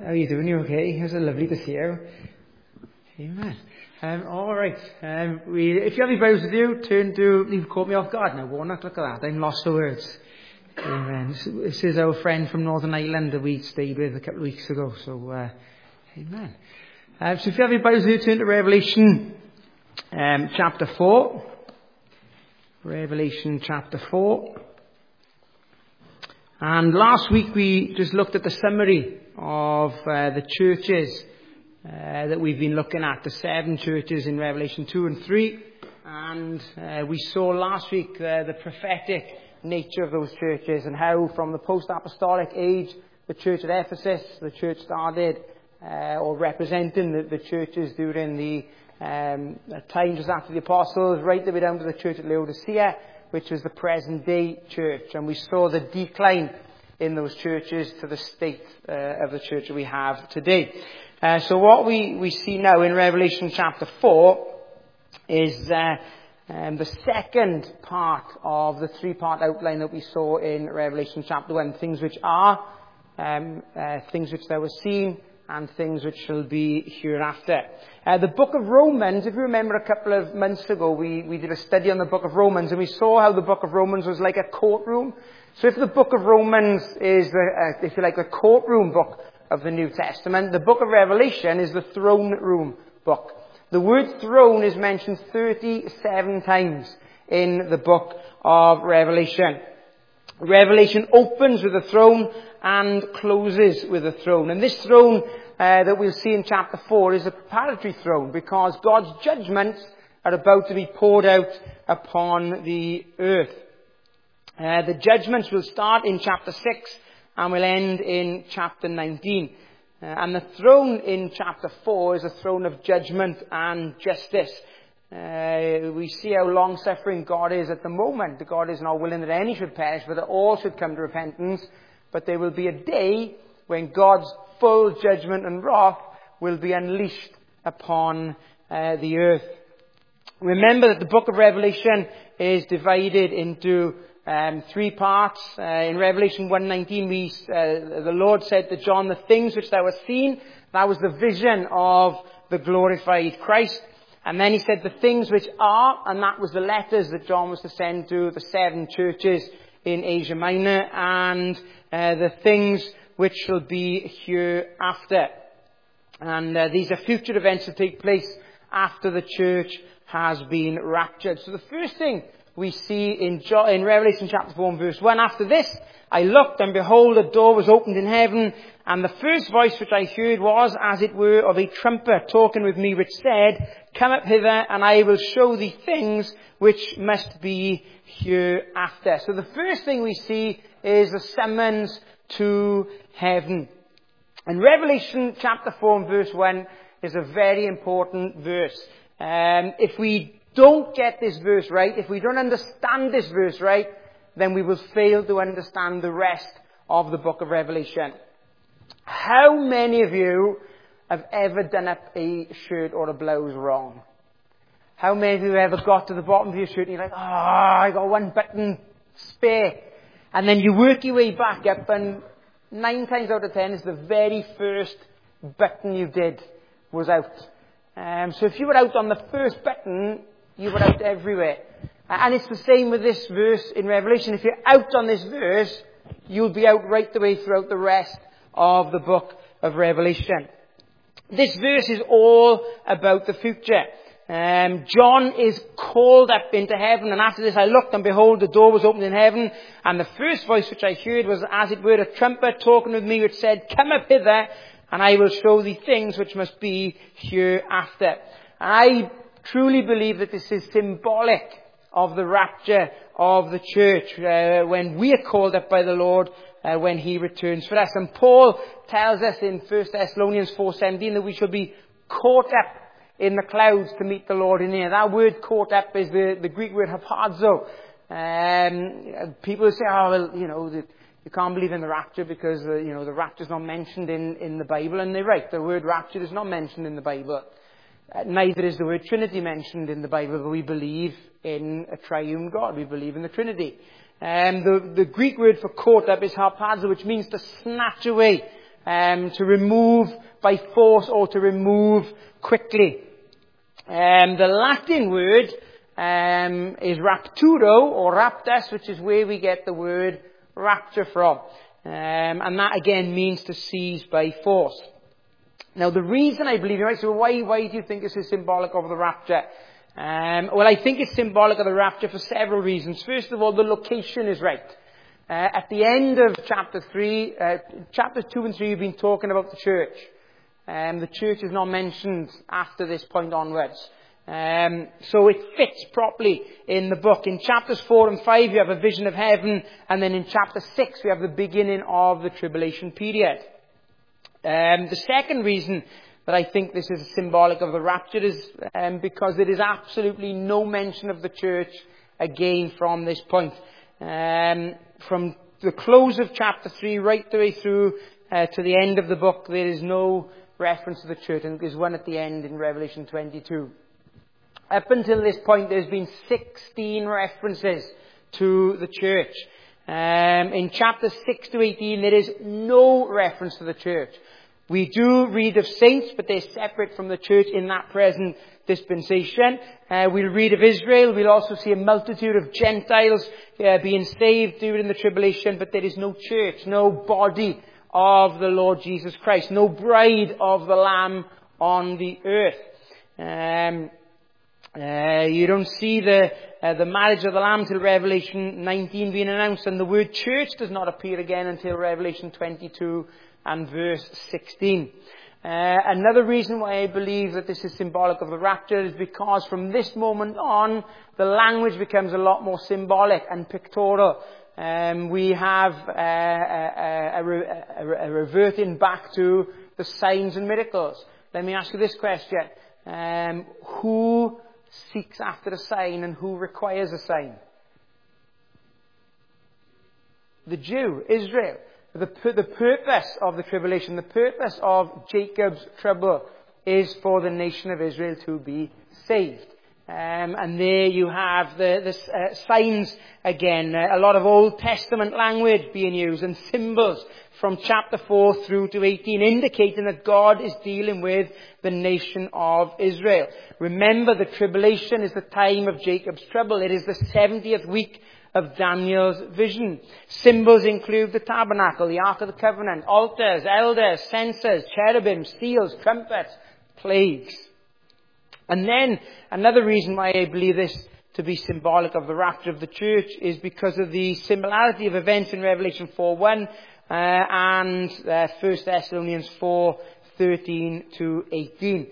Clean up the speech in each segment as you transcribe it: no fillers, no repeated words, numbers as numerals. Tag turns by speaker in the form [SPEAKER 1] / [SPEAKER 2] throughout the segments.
[SPEAKER 1] How are you doing? You okay? It was lovely to see you. Amen. All right. If you have your Bibles with you, turn to. You've caught me off guard now, Warnock. Look at that. I'm lost for words. Amen. This is our friend from Northern Ireland that we stayed with a couple of weeks ago. So, amen. So if you have your Bibles with you, turn to Revelation chapter 4. Revelation chapter 4. And last week we just looked at the summary of the churches that we've been looking at, the 7 churches in Revelation 2 and 3. And we saw last week the prophetic nature of those churches and how from the post-apostolic age, the church at Ephesus, the church started or representing the churches during the times just after the apostles, right the way down to the church at Laodicea, which was the present day church. And we saw the decline in those churches to the state of the church that we have today. So what we see now in Revelation chapter 4 is the second part of the 3-part outline that we saw in Revelation chapter 1. Things which are, things which there were seen, and things which shall be hereafter. The book of Romans, if you remember a couple of months ago, we did a study on the book of Romans, and we saw how the book of Romans was like a courtroom. So if the book of Romans is, if you like, a courtroom book of the New Testament, the book of Revelation is the throne room book. The word throne is mentioned 37 times in the book of Revelation. Revelation opens with a throne and closes with a throne. And this throne that we'll see in chapter 4 is a preparatory throne because God's judgments are about to be poured out upon the earth. The judgments will start in chapter 6 and will end in chapter 19. And the throne in chapter 4 is a throne of judgment and justice. We see how long-suffering God is at the moment. God is not willing that any should perish, but that all should come to repentance. But there will be a day when God's full judgment and wrath will be unleashed upon the earth. Remember that the book of Revelation is divided into 3 parts. In Revelation 1:19, the Lord said to John, "The things which thou hast seen," that was the vision of the glorified Christ. And then he said, "The things which are," and that was the letters that John was to send to the 7 churches in Asia Minor, and the things which shall be hereafter. And these are future events that take place after the church has been raptured. So the first thing we see in Revelation chapter 4 and verse 1, "After this I looked, and behold, a door was opened in heaven, and the first voice which I heard was, as it were, of a trumpet talking with me, which said, Come up hither, and I will show thee things which must be hereafter." So the first thing we see is the summons to heaven. And Revelation chapter 4 and verse 1 is a very important verse. If we don't get this verse right, if we don't understand this verse right, then we will fail to understand the rest of the book of Revelation. How many of you have ever done up a shirt or a blouse wrong? How many of you have ever got to the bottom of your shirt and you're like, I got one button spare. And then you work your way back up, and 9 times out of 10 is the very first button you did was out. So if you were out on the first button, you were out everywhere. And it's the same with this verse in Revelation. If you're out on this verse, you'll be out right the way throughout the rest of the book of Revelation. This verse is all about the future. John is called up into heaven, and after this I looked, and behold, the door was opened in heaven, and the first voice which I heard was as it were a trumpet talking with me, which said, "Come up hither, and I will show thee things which must be hereafter." I truly believe that this is symbolic of the rapture of the church, when we are called up by the Lord, when He returns for us. And Paul tells us in 1 Thessalonians 4:17 that we shall be caught up in the clouds to meet the Lord in the air. That word "caught up" is the Greek word "hapazo." People say, you can't believe in the rapture because, the rapture is not mentioned in the Bible. And they're right, the word rapture is not mentioned in the Bible. Neither is the word Trinity mentioned in the Bible, but we believe in a triune God. We believe in the Trinity. The Greek word for caught up is harpazo, which means to snatch away. to remove by force or to remove quickly. The Latin word is rapturo or raptus, which is where we get the word rapture from. And that again means to seize by force. Now the reason I believe, you might say, well, why do you think this is symbolic of the rapture? Well, I think it's symbolic of the rapture for several reasons. First of all, the location is right. At the end of chapter 3, chapters 2 and 3 have been talking about the church. The church is not mentioned after this point onwards. So it fits properly in the book. In chapters 4 and 5 you have a vision of heaven, and then in chapter 6 we have the beginning of the tribulation period. The second reason that I think this is symbolic of the rapture is because there is absolutely no mention of the church again from this point. From the close of chapter 3 right the way through to the end of the book, there is no reference to the church, and there's one at the end in Revelation 22. Up until this point, there's been 16 references to the church. In chapters 6 to 18, there is no reference to the church. We do read of saints, but they're separate from the church in that present dispensation. We'll read of Israel. We'll also see a multitude of Gentiles being saved during the tribulation, but there is no church, no body of the Lord Jesus Christ, no bride of the Lamb on the earth. You don't see the marriage of the Lamb till Revelation 19 being announced, and the word church does not appear again until Revelation 22 and verse 16. Another reason why I believe that this is symbolic of the rapture is because from this moment on, the language becomes a lot more symbolic and pictorial. We have a reverting back to the signs and miracles. Let me ask you this question. Who seeks after a sign and who requires a sign? The Jew, Israel. The purpose of the tribulation, the purpose of Jacob's trouble is for the nation of Israel to be saved. And there you have the signs again, a lot of Old Testament language being used and symbols from chapter 4 through to 18 indicating that God is dealing with the nation of Israel. Remember, the tribulation is the time of Jacob's trouble. It is the 70th week of Daniel's vision. Symbols include the tabernacle, the Ark of the Covenant, altars, elders, censers, cherubim, seals, trumpets, plagues. And then another reason why I believe this to be symbolic of the rapture of the church is because of the similarity of events in Revelation 4:1 and 1 Thessalonians 4:13 to 18.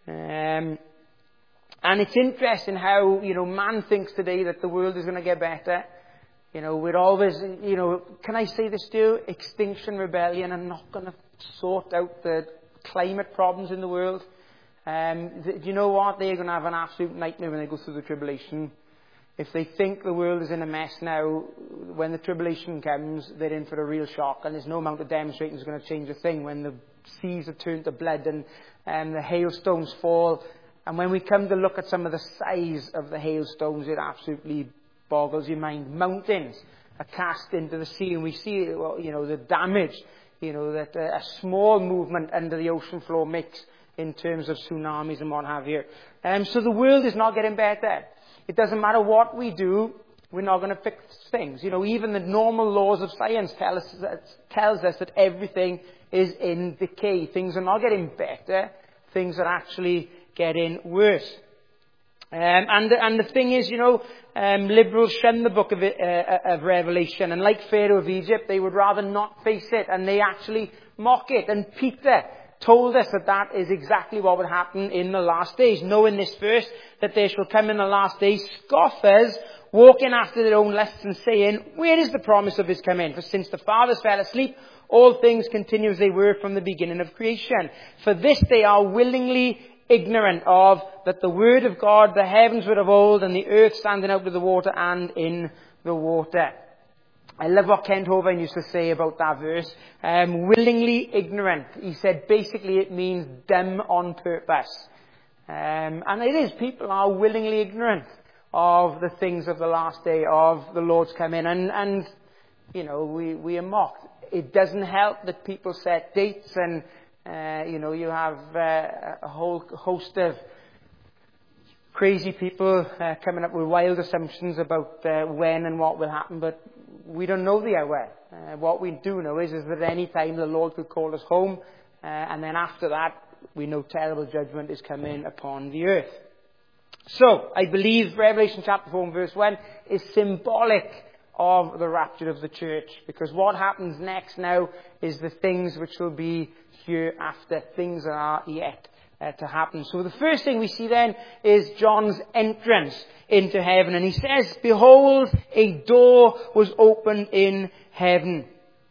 [SPEAKER 1] And it's interesting how, man thinks today that the world is going to get better. We're always, can I say this to you? Extinction Rebellion are not going to sort out the climate problems in the world. Do you know what? They're going to have an absolute nightmare when they go through the tribulation. If they think the world is in a mess now, when the tribulation comes, they're in for a real shock, and there's no amount of demonstrating is going to change a thing when the seas are turned to blood and the hailstones fall. And when we come to look at some of the size of the hailstones, it absolutely boggles your mind. Mountains are cast into the sea, and we see, the damage, that a small movement under the ocean floor makes in terms of tsunamis and what have you. So the world is not getting better. It doesn't matter what we do, we're not going to fix things. Even the normal laws of science tells us that everything is in decay. Things are not getting better. Things are actually getting worse. And the thing is, liberals shun the book of Revelation, and like Pharaoh of Egypt, they would rather not face it, and they actually mock it. And Peter told us that is exactly what would happen in the last days. Know in this verse that there shall come in the last days scoffers, walking after their own lusts and saying, where is the promise of his coming? For since the fathers fell asleep, all things continue as they were from the beginning of creation. For this they are willingly ignorant of, that the word of God, the heavens were of old, and the earth standing out of the water and in the water. I love what Kent Hovind used to say about that verse. Willingly ignorant. He said basically it means dumb on purpose. And it is. People are willingly ignorant of the things of the last day, of the Lord's coming. And we are mocked. It doesn't help that people set dates and, you have a whole host of crazy people coming up with wild assumptions about when and what will happen, but we don't know the hour. What we do know is that any time the Lord could call us home, and then after that, we know terrible judgment is coming upon the earth. So, I believe Revelation chapter 4 and verse 1 is symbolic of the rapture of the church, because what happens next now is the things which will be hereafter, things that are yet to happen. So the first thing we see then is John's entrance into heaven, and he says, "Behold, a door was opened in heaven."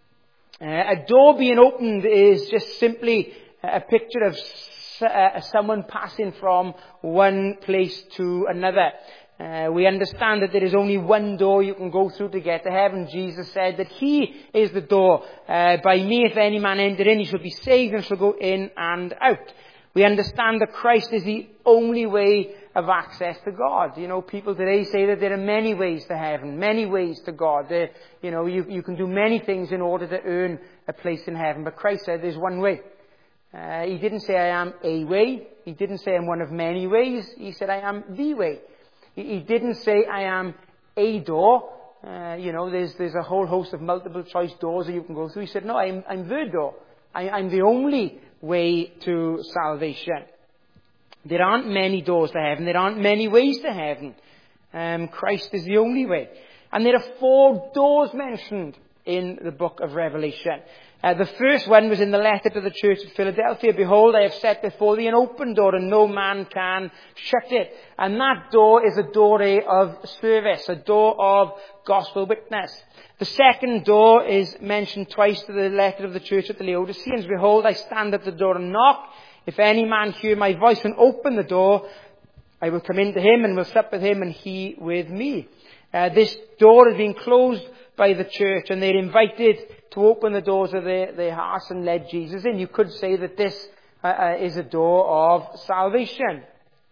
[SPEAKER 1] A door being opened is just simply a picture of someone passing from one place to another. We understand that there is only one door you can go through to get to heaven. Jesus said that He is the door. By me, if any man enter in, he shall be saved and shall go in and out. We understand that Christ is the only way of access to God. People today say that there are many ways to heaven, many ways to God. You can do many things in order to earn a place in heaven. But Christ said there's one way. He didn't say I am a way. He didn't say I'm one of many ways. He said I am the way. He didn't say I am a door. There's a whole host of multiple choice doors that you can go through. He said, no, I'm the door. I'm the only way to salvation. There aren't many doors to heaven. There aren't many ways to heaven. Christ is the only way. And there are 4 doors mentioned in the book of Revelation. The first one was in the letter to the church at Philadelphia. "Behold, I have set before thee an open door, and no man can shut it." And that door is a door of service, a door of gospel witness. The second door is mentioned twice to the letter of the church at the Laodiceans. "Behold, I stand at the door and knock. If any man hear my voice and open the door, I will come into him and will sup with him and he with me." This door is being closed by the church, and they're invited to open the doors of their hearts and let Jesus in. You could say that this is a door of salvation.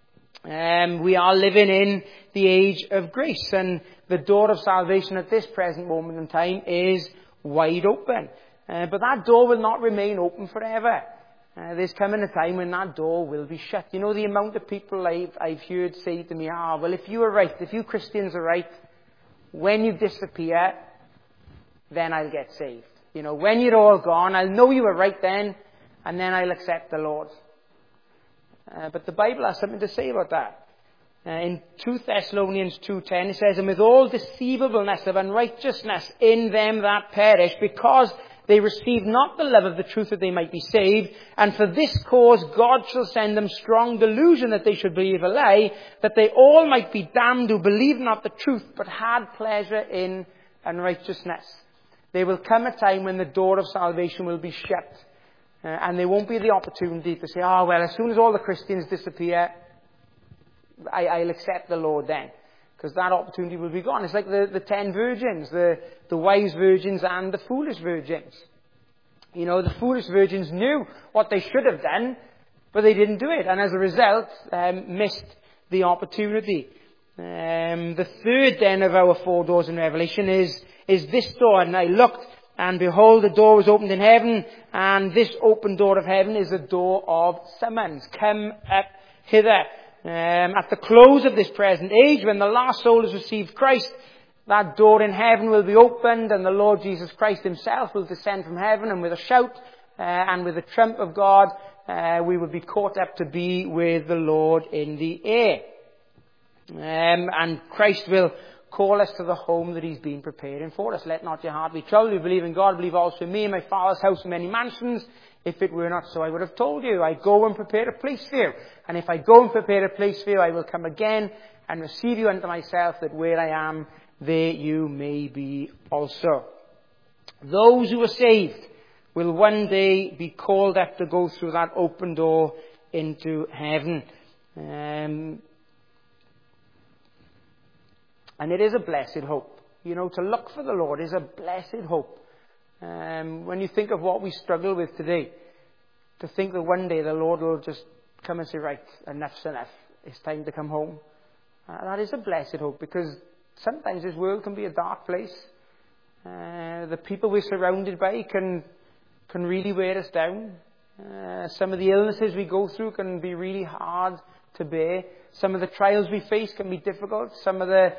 [SPEAKER 1] We are living in the age of grace, and the door of salvation at this present moment in time is wide open. But that door will not remain open forever. There's coming a time when that door will be shut. The amount of people I've heard say to me, well, if you are right, if you Christians are right, when you disappear, then I'll get saved. When you're all gone, I'll know you were right then, and then I'll accept the Lord. But the Bible has something to say about that. In 2 Thessalonians 2:10, it says, "And with all deceivableness of unrighteousness in them that perish, because they receive not the love of the truth that they might be saved. And for this cause God shall send them strong delusion that they should believe a lie, that they all might be damned who believe not the truth, but had pleasure in unrighteousness." There will come a time when the door of salvation will be shut. And there won't be the opportunity to say, well, as soon as all the Christians disappear, I'll accept the Lord then. Because that opportunity will be gone. It's like the 10 virgins, the wise virgins and the foolish virgins. The foolish virgins knew what they should have done, but they didn't do it. And as a result, missed the opportunity. The third then of our 4 doors in Revelation is this door. "And I looked, and behold, the door was opened in heaven, and this open door of heaven is a door of summons. Come up hither." At the close of this present age, when the last soul has received Christ, that door in heaven will be opened, and the Lord Jesus Christ Himself will descend from heaven, and with a shout and with the trump of God, we will be caught up to be with the Lord in the air. And Christ will call us to the home that He's been preparing for us. "Let not your heart be troubled. You believe in God, believe also in me. In my Father's house are many mansions. If it were not so, I would have told you. I go and prepare a place for you. And if I go and prepare a place for you, I will come again and receive you unto myself, that where I am, there you may be also." Those who are saved will one day be called up to go through that open door into heaven. And it is a blessed hope. To look for the Lord is a blessed hope. When you think of what we struggle with today, to think that one day the Lord will just come and say, "Right, enough's enough. It's time to come home." That is a blessed hope, because sometimes this world can be a dark place. The people we're surrounded by can really wear us down. Some of the illnesses we go through can be really hard to bear. Some of the trials we face can be difficult. Some of the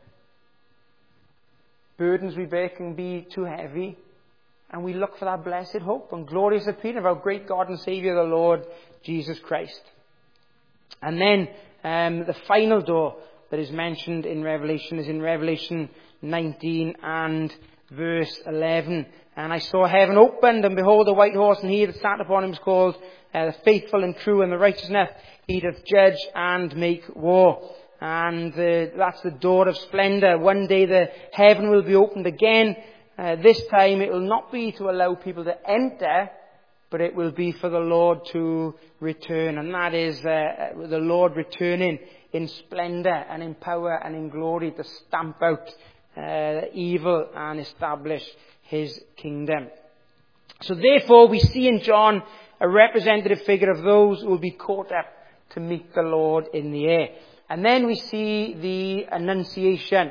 [SPEAKER 1] burdens we bear can be too heavy. And we look for that blessed hope and glorious appearing of our great God and Saviour, the Lord Jesus Christ. And then the final door that is mentioned in Revelation is in Revelation 19 and verse 11. And I saw heaven opened, and behold, a white horse, and he that sat upon him was called the faithful and true, and the righteousness he doth judge and make war. And that's the door of splendour. One day the heaven will be opened again. This time it will not be to allow people to enter, but it will be for the Lord to return. And that is the Lord returning in splendour and in power and in glory to stamp out evil and establish his kingdom. So therefore we see in John a representative figure of those who will be caught up to meet the Lord in the air. And then we see the Annunciation.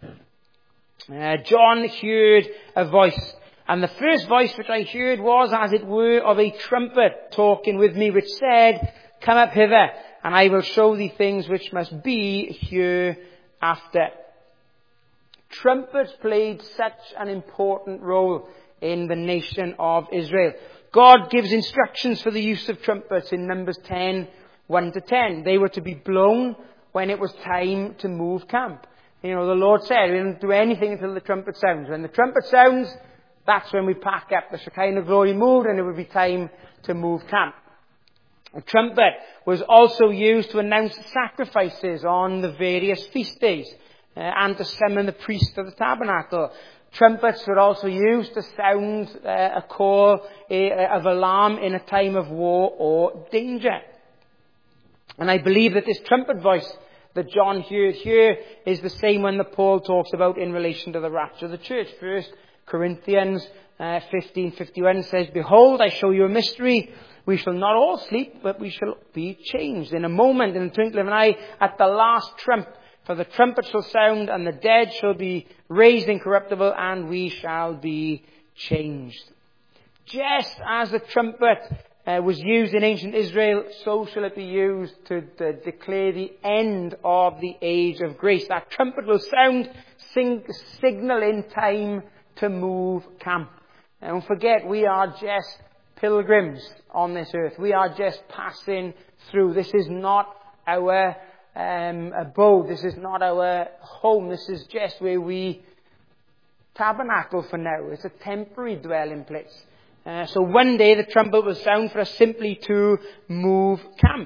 [SPEAKER 1] John heard a voice, and the first voice which I heard was as it were of a trumpet talking with me, which said, Come up hither, and I will show thee things which must be hereafter. Trumpets played such an important role in the nation of Israel. God gives instructions for the use of trumpets in Numbers 10, 1-10. They were to be blown when it was time to move camp. You know, the Lord said, we don't do anything until the trumpet sounds. When the trumpet sounds, that's when we pack up. The Shekinah glory moved, and it would be time to move camp. A trumpet was also used to announce sacrifices on the various feast days and to summon the priest of the tabernacle. Trumpets were also used to sound a call of alarm in a time of war or danger. And I believe that this trumpet voice that John heard here is the same one that Paul talks about in relation to the rapture of the church. 1 Corinthians 15:51 says, Behold, I show you a mystery. We shall not all sleep, but we shall be changed in a moment, in the twinkling of an eye, at the last trump. For the trumpet shall sound, and the dead shall be raised incorruptible, and we shall be changed. Just as the trumpet was used in ancient Israel, so shall it be used to declare the end of the age of grace. That trumpet will sound, signal in time to move camp. And don't forget, we are just pilgrims on this earth. We are just passing through. This is not our abode. This is not our home. This is just where we tabernacle for now. It's a temporary dwelling place. So one day the trumpet will sound for us simply to move camp.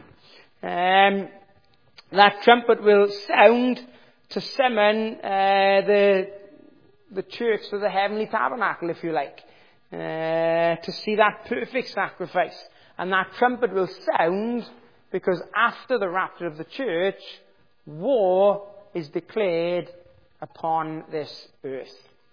[SPEAKER 1] That trumpet will sound to summon the church to the heavenly tabernacle, if you like, to see that perfect sacrifice. And that trumpet will sound because after the rapture of the church, war is declared upon this earth.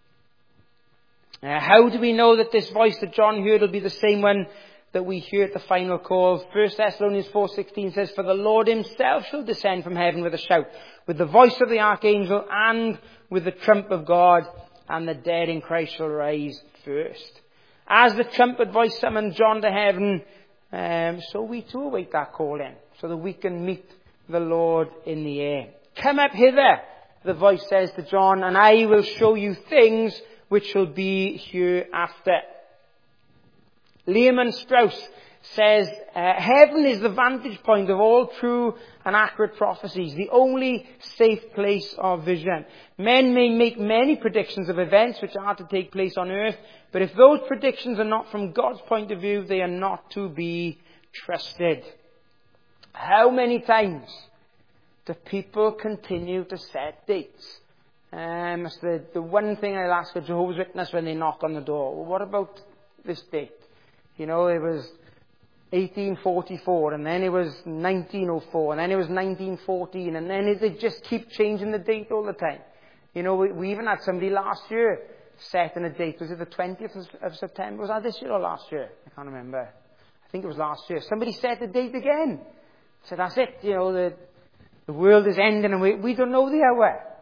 [SPEAKER 1] How do we know that this voice that John heard will be the same one that we hear at the final call? 1 Thessalonians 4:16 says, For the Lord himself shall descend from heaven with a shout, with the voice of the archangel, and with the trump of God, and the dead in Christ shall rise first. As the trumpet voice summoned John to heaven, so we too await that call in, so that we can meet the Lord in the air. Come up hither, the voice says to John, and I will show you things which shall be hereafter. Lehman Strauss says, heaven is the vantage point of all true and accurate prophecies, the only safe place of vision. Men may make many predictions of events which are to take place on earth, but if those predictions are not from God's point of view, they are not to be trusted. How many times do people continue to set dates? It's the one thing I'll ask a Jehovah's Witness when they knock on the door. Well, what about this date? You know, it was 1844, and then it was 1904, and then it was 1914, and then they just keep changing the date all the time. You know, we even had somebody last year setting a date. Was it the 20th of September? Was that this year or last year? I can't remember. I think it was last year. Somebody set the date again. Said, that's it. You know, the world is ending, and we don't know the hour.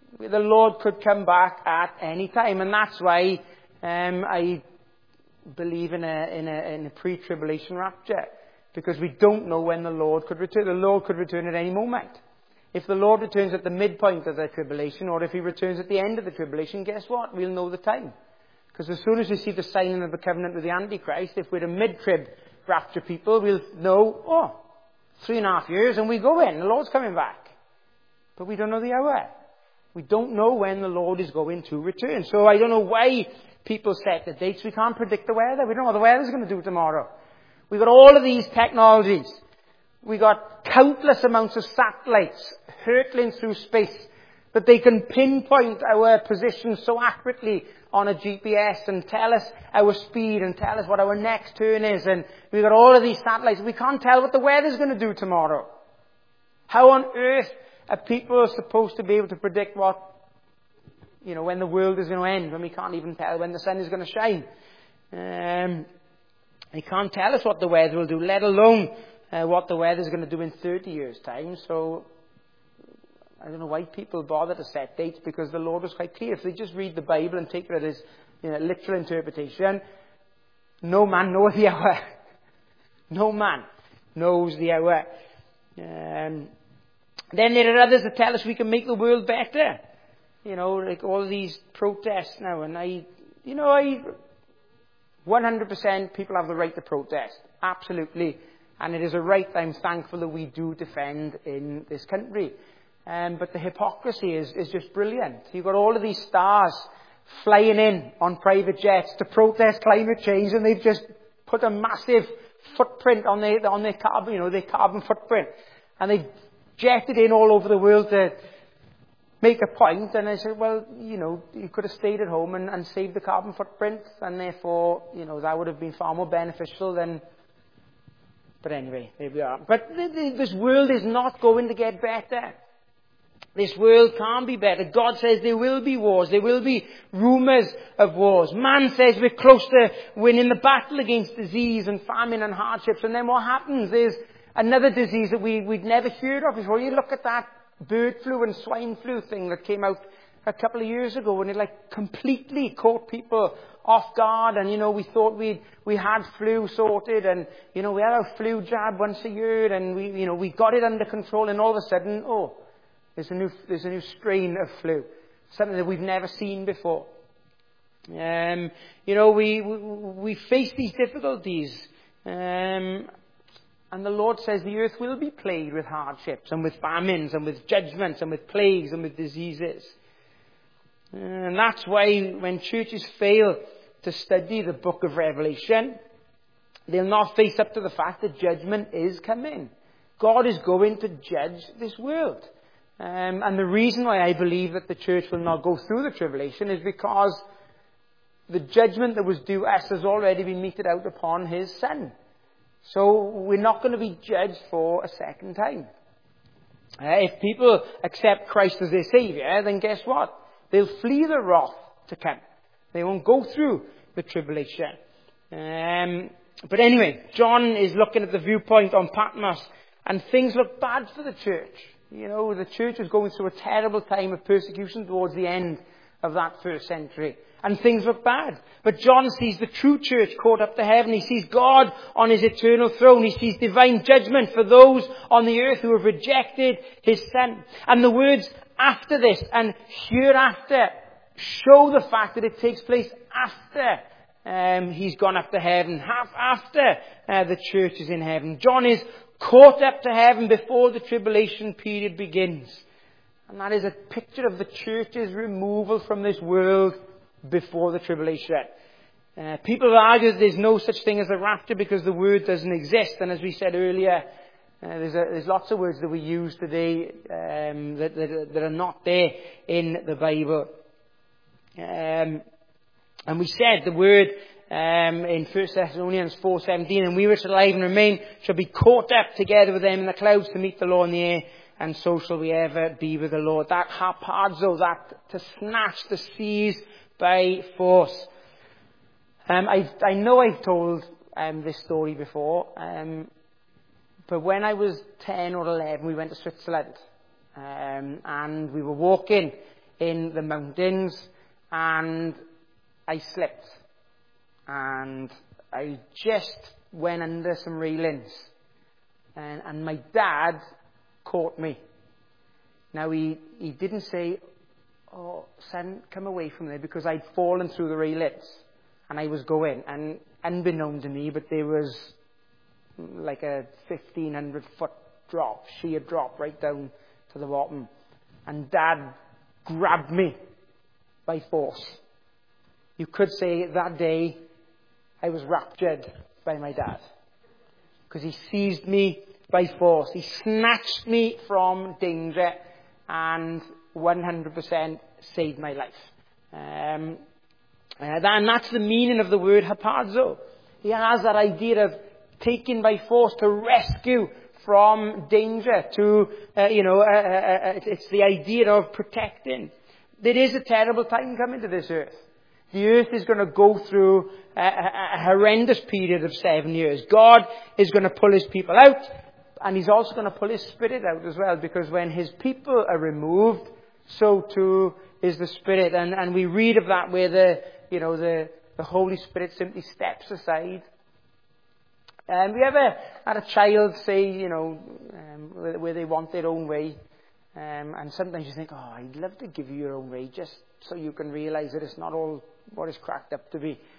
[SPEAKER 1] The Lord could come back at any time, and that's why I believe in a pre-tribulation rapture, because we don't know when the Lord could return. The Lord could return at any moment. If the Lord returns at the midpoint of the tribulation, or if he returns at the end of the tribulation, guess what? We'll know the time. Because as soon as we see the signing of the covenant with the Antichrist, if we're a mid-trib rapture people, we'll know, 3.5 years and we go in. The Lord's coming back. But we don't know the hour. We don't know when the Lord is going to return. So I don't know why people set the dates. We can't predict the weather. We don't know what the weather's going to do tomorrow. We've got all of these technologies. We've got countless amounts of satellites hurtling through space that they can pinpoint our position so accurately on a GPS and tell us our speed and tell us what our next turn is. And we've got all of these satellites. We can't tell what the weather's going to do tomorrow. How on earth are people supposed to be able to predict when the world is going to end, when we can't even tell when the sun is going to shine? They can't tell us what the weather will do, let alone what the weather is going to do in 30 years' time. So I don't know why people bother to set dates, because the Lord was quite clear. If they just read the Bible and take it as literal interpretation, no man knows the hour. No man knows the hour. Then there are others that tell us we can make the world better. Like all these protests now. And 100% people have the right to protest. Absolutely. And it is a right I'm thankful that we do defend in this country. But the hypocrisy is just brilliant. You've got all of these stars flying in on private jets to protest climate change, and they've just put a massive footprint on their carbon, their carbon footprint. And they've jetted in all over the world to make a point. And I said, well, you could have stayed at home and saved the carbon footprint, and therefore, that would have been far more beneficial than... But anyway, there we are. But this world is not going to get better. This world can't be better. God says there will be wars. There will be rumours of wars. Man says we're close to winning the battle against disease and famine and hardships. And then what happens? There's another disease that we'd never heard of before. You look at that bird flu and swine flu thing that came out a couple of years ago, and it completely caught people off guard. And we thought we had flu sorted, and we had our flu jab once a year, and we got it under control. And all of a sudden, there's a new strain of flu, something that we've never seen before. We face these difficulties, and the Lord says the earth will be plagued with hardships and with famines and with judgments and with plagues and with diseases. And that's why when churches fail to study the book of Revelation, they'll not face up to the fact that judgment is coming. God is going to judge this world. And the reason why I believe that the church will not go through the tribulation is because the judgment that was due us has already been meted out upon his Son. So we're not going to be judged for a second time. If people accept Christ as their Saviour, then guess what? They'll flee the wrath to come. They won't go through the tribulation. But anyway, John is looking at the viewpoint on Patmos, and things look bad for the church. The church was going through a terrible time of persecution towards the end of that first century. And things look bad. But John sees the true church caught up to heaven. He sees God on his eternal throne. He sees divine judgment for those on the earth who have rejected his Son. And the words after this and hereafter show the fact that it takes place after he's gone up to heaven, after the church is in heaven. John is caught up to heaven before the tribulation period begins. And that is a picture of the church's removal from this world before the tribulation. People argue that there's no such thing as a rapture because the word doesn't exist. And as we said earlier, there's lots of words that we use today that are not there in the Bible. And we said the word in 1 Thessalonians 4:17, and we which are alive and remain shall be caught up together with them in the clouds to meet the Lord in the air, and so shall we ever be with the Lord. That harpazo, that to snatch, to seize by force. I know I've told this story before, but when I was 10 or 11, we went to Switzerland, and we were walking in the mountains, and I slipped. And I just went under some railings. And my dad caught me. Now, he didn't say, "Oh, son, come away from there," because I'd fallen through the railings. And I was going. And unbeknown to me, but there was like a 1,500-foot drop, sheer drop right down to the bottom. And Dad grabbed me by force. You could say that day I was raptured by my dad, because he seized me by force. He snatched me from danger and 100% saved my life. And that's the meaning of the word hapazo. He has that idea of taken by force, to rescue from danger, it's the idea of protecting. There is a terrible time coming to this earth. The earth is going to go through a horrendous period of 7 years. God is going to pull his people out, and he's also going to pull his spirit out as well, because when his people are removed, so too is the spirit. And we read of that where the Holy Spirit simply steps aside. Have you ever had a child say, where they want their own way? And sometimes you think, "Oh, I'd love to give you your own way, just so you can realize that it's not all what it's cracked up to be."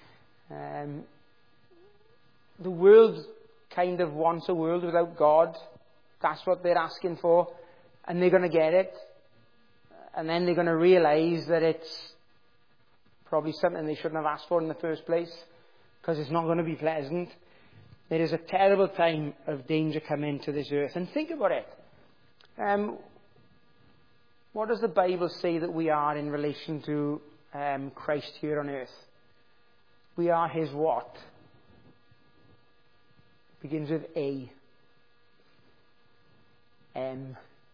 [SPEAKER 1] The world kind of wants a world without God. That's what they're asking for. And they're going to get it. And then they're going to realize that it's probably something they shouldn't have asked for in the first place, because it's not going to be pleasant. There is a terrible time of danger coming to this earth. And think about it. What does the Bible say that we are in relation to Christ here on earth? We are his what? Begins with A. M.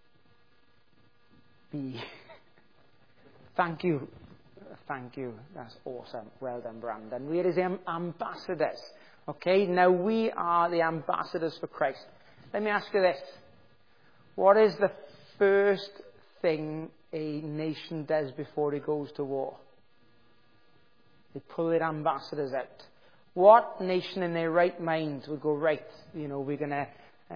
[SPEAKER 1] B. Thank you. That's awesome. Well done, Brandon. We are his ambassadors. Okay, now we are the ambassadors for Christ. Let me ask you this. What is the first thing a nation does before it goes to war? They pull their ambassadors out. What nation in their right mind would go, "Right, we're gonna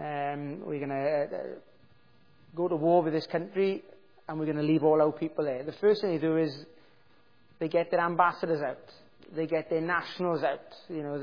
[SPEAKER 1] go to war with this country, and we're going to leave all our people there"? The first thing they do is they get their ambassadors out. They get their nationals out. When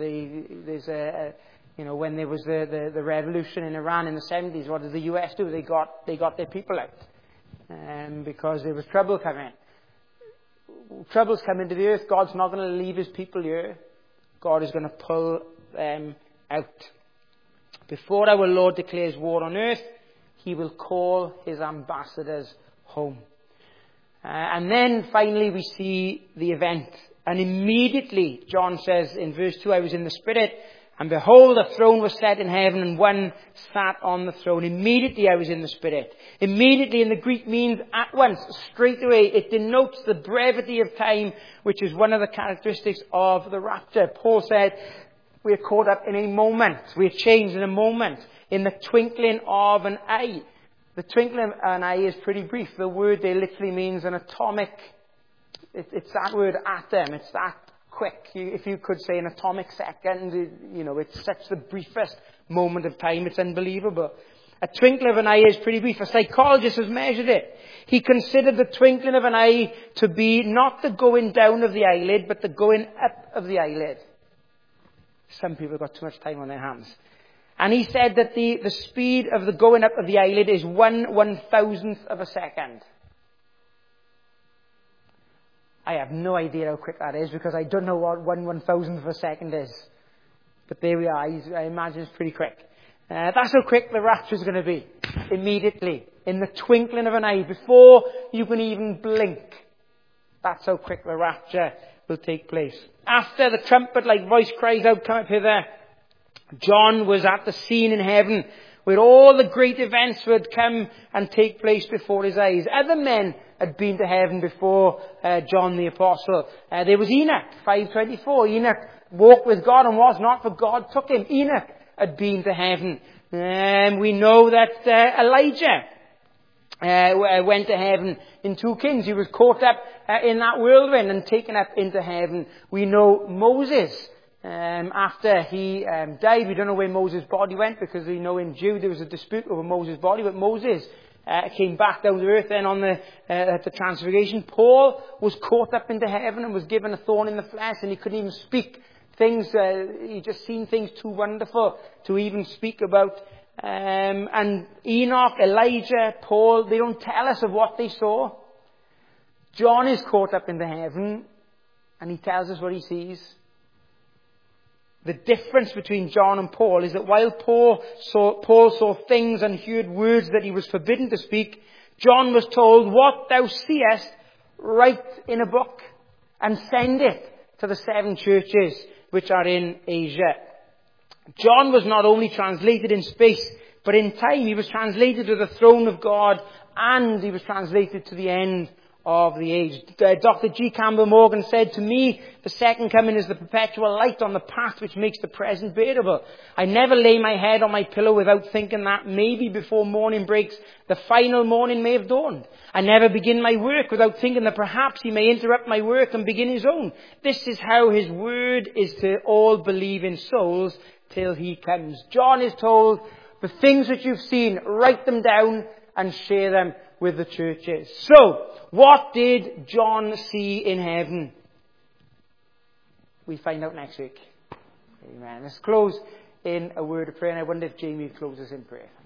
[SPEAKER 1] there was the revolution in Iran in the 70s, what did the US do? They got their people out, because there was trouble coming. Trouble's coming to the earth. God's not going to leave his people here. God is going to pull them out. Before our Lord declares war on earth, he will call his ambassadors home. And then finally we see the event. And immediately, John says in verse 2, "I was in the Spirit, and behold, a throne was set in heaven, and one sat on the throne." Immediately I was in the Spirit. Immediately in the Greek means at once, straight away. It denotes the brevity of time, which is one of the characteristics of the rapture. Paul said, we're caught up in a moment. We're changed in a moment, in the twinkling of an eye. The twinkling of an eye is pretty brief. The word there literally means an atomic. It's that word atom. It's that quick. If you could say an atomic second, it's such the briefest moment of time. It's unbelievable. A twinkle of an eye is pretty brief. A psychologist has measured it. He considered the twinkling of an eye to be not the going down of the eyelid, but the going up of the eyelid. Some people have got too much time on their hands. And he said that the speed of the going up of the eyelid is 1/1000th of a second. I have no idea how quick that is, because I don't know what 1/1000th of a second is. But there we are. I imagine it's pretty quick. That's how quick the rapture is going to be. Immediately. In the twinkling of an eye. Before you can even blink. That's how quick the rapture will take place. After the trumpet-like voice cries out, "Come up hither," John was at the scene in heaven where all the great events would come and take place before his eyes. Other men had been to heaven before John the Apostle. There was Enoch, 5:24. Enoch walked with God and was not, for God took him. Enoch had been to heaven. We know that Elijah went to heaven in 2 Kings. He was caught up in that whirlwind and taken up into heaven. We know Moses, after he died, we don't know where Moses' body went, because we know in Jude there was a dispute over Moses' body, but Moses came back down to earth then on at the transfiguration. Paul was caught up into heaven and was given a thorn in the flesh, and he couldn't even speak things. He just seen things too wonderful to even speak about. And Enoch, Elijah, Paul, they don't tell us of what they saw. John is caught up into heaven, and he tells us what he sees. The difference between John and Paul is that while Paul saw things and heard words that he was forbidden to speak, John was told, "What thou seest, write in a book and send it to the 7 churches which are in Asia." John was not only translated in space, but in time. He was translated to the throne of God, and he was translated to the end of the age. Dr. G. Campbell Morgan said, "To me, the second coming is the perpetual light on the path which makes the present bearable. I never lay my head on my pillow without thinking that maybe before morning breaks, the final morning may have dawned. I never begin my work without thinking that perhaps he may interrupt my work and begin his own. This is how his word is to all believing souls till he comes." John is told, the things that you've seen, write them down and share them with the churches. So, what did John see in heaven? We find out next week. Amen. Let's close in a word of prayer, and I wonder if Jamie would close us in prayer.